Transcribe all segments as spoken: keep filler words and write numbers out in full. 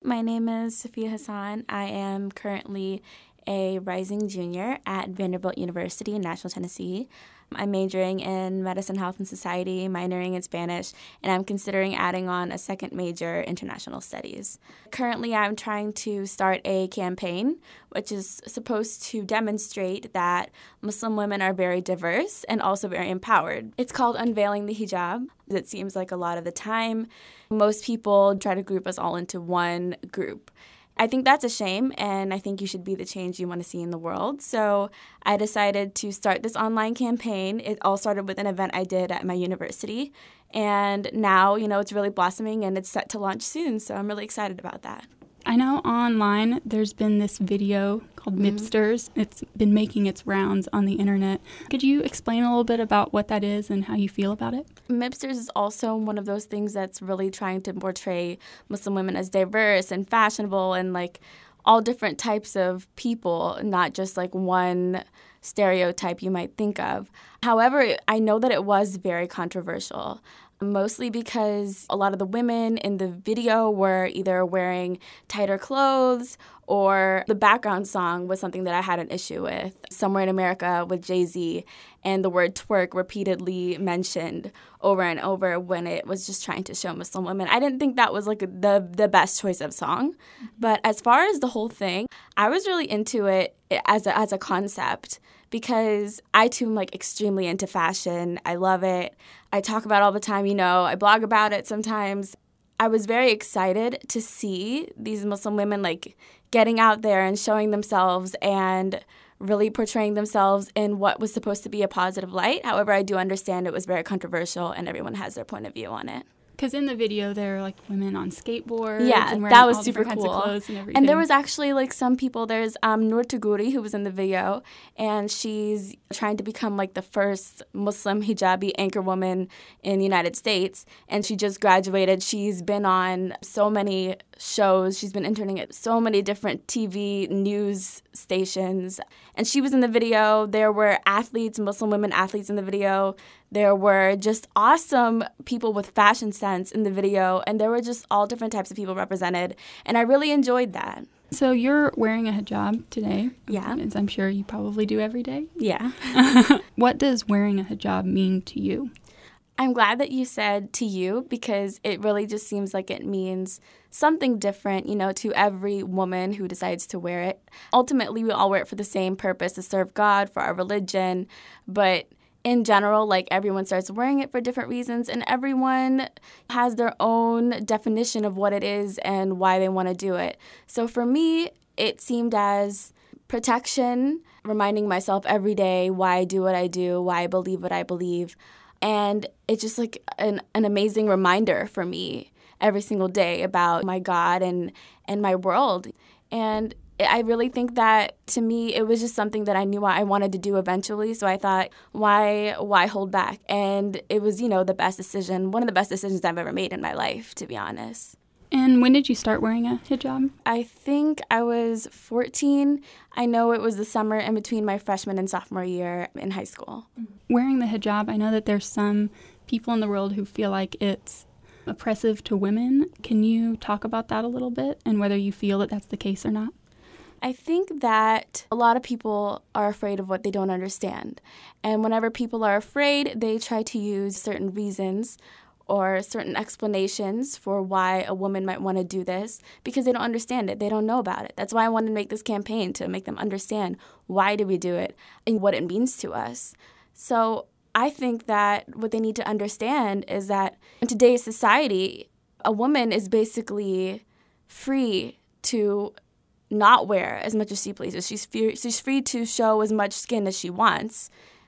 my name is Sophia Hassan. I am currently a rising junior at Vanderbilt University in Nashville, Tennessee. I'm majoring in medicine, health, and society, minoring in Spanish, and I'm considering adding on a second major, international studies. Currently, I'm trying to start a campaign which is supposed to demonstrate that Muslim women are very diverse and also very empowered. It's called Unveiling the Hijab. It seems like a lot of the time, most people try to group us all into one group. I think that's a shame, and I think you should be the change you want to see in the world. So I decided to start this online campaign. It all started with an event I did at my university, and now, you know, it's really blossoming, and it's set to launch soon, so I'm really excited about that. I know online there's been this video called Mm-hmm. Mipsters. It's been making its rounds on the internet. Could you explain a little bit about what that is and how you feel about it? Mipsters is also one of those things that's really trying to portray Muslim women as diverse and fashionable and like all different types of people, not just like one stereotype you might think of. However, I know that it was very controversial. Mostly because a lot of the women in the video were either wearing tighter clothes or the background song was something that I had an issue with. Somewhere in America with Jay-Z, and the word twerk repeatedly mentioned over and over when it was just trying to show Muslim women. I didn't think that was like the the best choice of song. But as far as the whole thing, I was really into it as a, as a concept because I too am like extremely into fashion. I love it. I talk about it all the time, you know, I blog about it sometimes. I was very excited to see these Muslim women like getting out there and showing themselves and really portraying themselves in what was supposed to be a positive light. However, I do understand it was very controversial and everyone has their point of view on it. Because in the video, there are like women on skateboards. Yeah, and that was all super kinds cool. Of clothes and, everything. And there was actually like some people. There's um, Noor Taguri, who was in the video, and she's trying to become like the first Muslim hijabi anchor woman in the United States. And she just graduated. She's been on so many shows. She's been interning at so many different T V news stations. And she was in the video. There were athletes, Muslim women athletes in the video. There were just awesome people with fashion sense in the video, and there were just all different types of people represented, and I really enjoyed that. So you're wearing a hijab today. Yeah. As I'm sure you probably do every day. Yeah. What does wearing a hijab mean to you? I'm glad that you said to you because it really just seems like it means something different, you know, to every woman who decides to wear it. Ultimately, we all wear it for the same purpose, to serve God, for our religion, but in general, like everyone starts wearing it for different reasons and everyone has their own definition of what it is and why they want to do it. So for me, it seemed as protection, reminding myself every day why I do what I do, why I believe what I believe. And it's just like an, an amazing reminder for me every single day about my God and, and my world. And I really think that, to me, it was just something that I knew I wanted to do eventually. So I thought, why why hold back? And it was, you know, the best decision, one of the best decisions I've ever made in my life, to be honest. And when did you start wearing a hijab? I think I was fourteen. I know it was the summer in between my freshman and sophomore year in high school. Wearing the hijab, I know that there's some people in the world who feel like it's oppressive to women. Can you talk about that a little bit and whether you feel that that's the case or not? I think that a lot of people are afraid of what they don't understand. And whenever people are afraid, they try to use certain reasons or certain explanations for why a woman might want to do this because they don't understand it. They don't know about it. That's why I wanted to make this campaign, to make them understand why do we do it and what it means to us. So I think that what they need to understand is that in today's society, a woman is basically free to not wear as much as she pleases. She's free, she's free to show as much skin as she wants.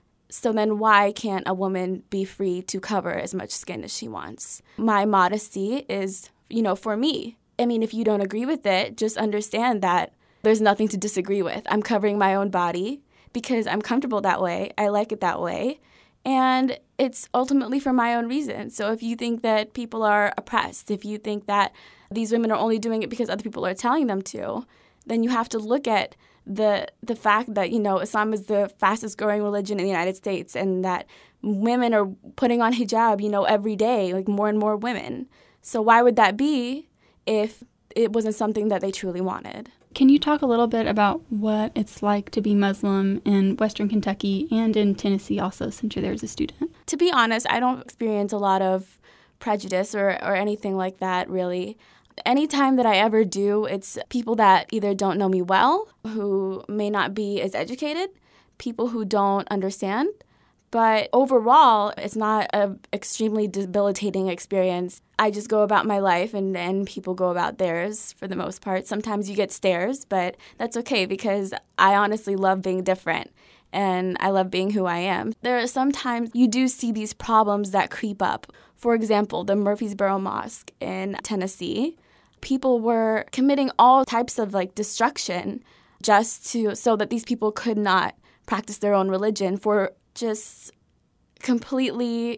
So then why can't a woman be free to cover as much skin as she wants? My modesty is, you know, for me. I mean, if you don't agree with it, just understand that there's nothing to disagree with. I'm covering my own body because I'm comfortable that way. I like it that way. And it's ultimately for my own reasons. So if you think that people are oppressed, if you think that these women are only doing it because other people are telling them to, then you have to look at the the fact that, you know, Islam is the fastest growing religion in the United States and that women are putting on hijab, you know, every day, like more and more women. So why would that be if it wasn't something that they truly wanted. Can you talk a little bit about what it's like to be Muslim in Western Kentucky and in Tennessee also, since you're there as a student? To be honest, I don't experience a lot of prejudice or, or anything like that, really. Anytime that I ever do, it's people that either don't know me well, who may not be as educated, people who don't understand. But overall, it's not an extremely debilitating experience. I just go about my life and, and people go about theirs for the most part. Sometimes you get stares, but that's okay because I honestly love being different and I love being who I am. There are sometimes you do see these problems that creep up. For example, the Murfreesboro Mosque in Tennessee. People were committing all types of like destruction just to so that these people could not practice their own religion for just completely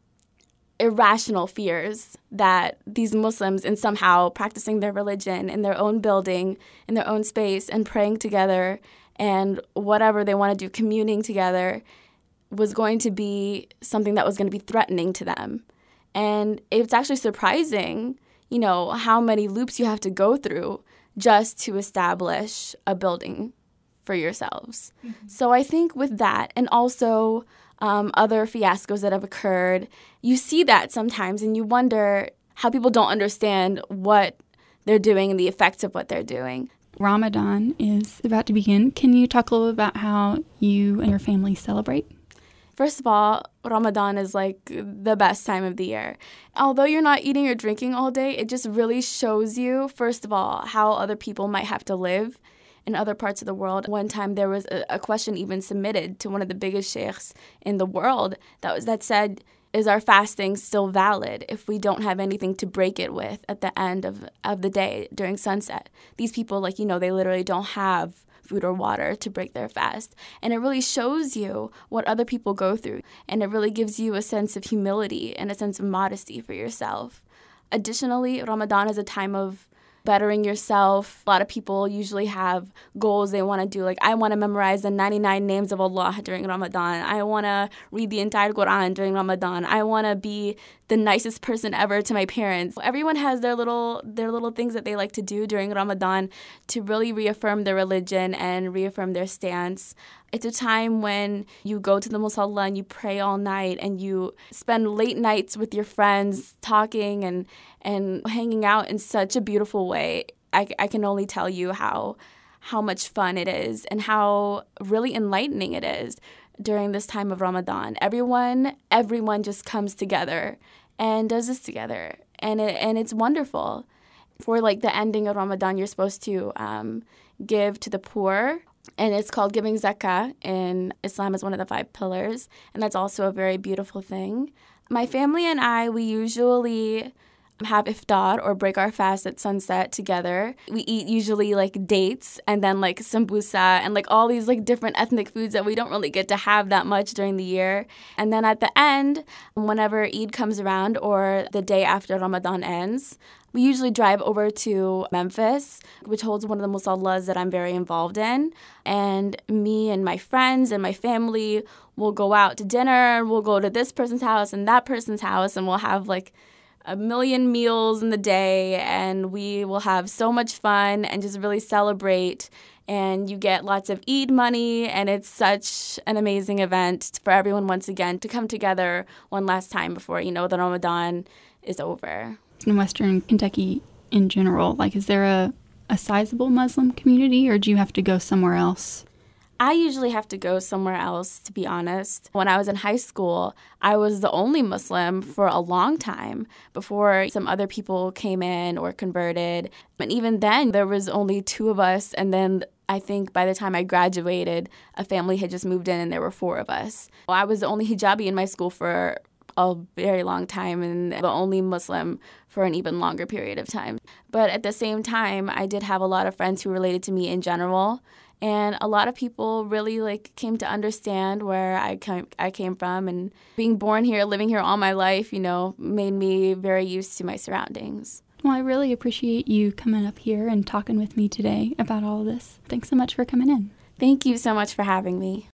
irrational fears that these Muslims, in somehow practicing their religion in their own building, in their own space, and praying together, and whatever they want to do, communing together, was going to be something that was going to be threatening to them. And it's actually surprising, you know, how many loops you have to go through just to establish a building for yourselves. Mm-hmm. So I think with that, and also um, other fiascos that have occurred, you see that sometimes and you wonder how people don't understand what they're doing and the effects of what they're doing. Ramadan is about to begin. Can you talk a little bit about how you and your family celebrate? First of all, Ramadan is like the best time of the year. Although you're not eating or drinking all day, it just really shows you, first of all, how other people might have to live in other parts of the world. One time there was a, a question even submitted to one of the biggest sheikhs in the world that was that said, is our fasting still valid if we don't have anything to break it with at the end of, of the day during sunset? These people, like, you know, they literally don't have food or water to break their fast. And it really shows you what other people go through. And it really gives you a sense of humility and a sense of modesty for yourself. Additionally, Ramadan is a time of bettering yourself. A lot of people usually have goals they want to do. Like, I want to memorize the ninety-nine names of Allah during Ramadan. I want to read the entire Quran during Ramadan. I want to be the nicest person ever to my parents. Everyone has their little their little things that they like to do during Ramadan to really reaffirm their religion and reaffirm their stance. It's a time when you go to the musalla and you pray all night and you spend late nights with your friends talking and, and hanging out in such a beautiful way. I, I can only tell you how how much fun it is and how really enlightening it is during this time of Ramadan. Everyone, everyone just comes together and does this together. And it, and it's wonderful. For like the ending of Ramadan, you're supposed to um, give to the poor. And it's called giving zakah in Islam as one of the five pillars. And that's also a very beautiful thing. My family and I, we usually have iftar or break our fast at sunset together. We eat usually like dates and then like sambusa and like all these like different ethnic foods that we don't really get to have that much during the year. And then at the end, whenever Eid comes around or the day after Ramadan ends, we usually drive over to Memphis, which holds one of the musallas that I'm very involved in. And me and my friends and my family will go out to dinner and we'll go to this person's house and that person's house and we'll have like a million meals in the day and we will have so much fun and just really celebrate. And you get lots of Eid money and it's such an amazing event for everyone once again to come together one last time before, you know, the Ramadan is over. In Western Kentucky in general, like, is there a, a sizable Muslim community or do you have to go somewhere else? I usually have to go somewhere else, to be honest. When I was in high school, I was the only Muslim for a long time before some other people came in or converted. And even then, there was only two of us. And then I think by the time I graduated, a family had just moved in and there were four of us. I was the only hijabi in my school for a very long time and the only Muslim for an even longer period of time. But at the same time, I did have a lot of friends who related to me in general. And a lot of people really like came to understand where I came, I came from. And being born here, living here all my life, you know, made me very used to my surroundings. Well, I really appreciate you coming up here and talking with me today about all of this. Thanks so much for coming in. Thank you so much for having me.